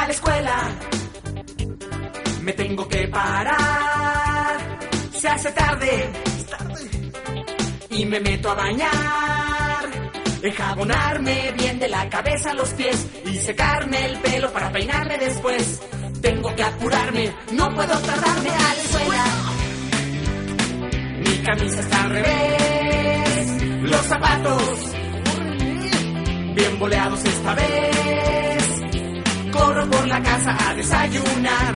a la escuela. Me tengo que parar, se hace tarde y me meto a bañar, enjabonarme bien de la cabeza a los pies y secarme el pelo para peinarme después. Tengo que apurarme, no puedo tardarme a la escuela. Mi camisa está al revés, los zapatos bien boleados esta vez. Corro por la casa a desayunar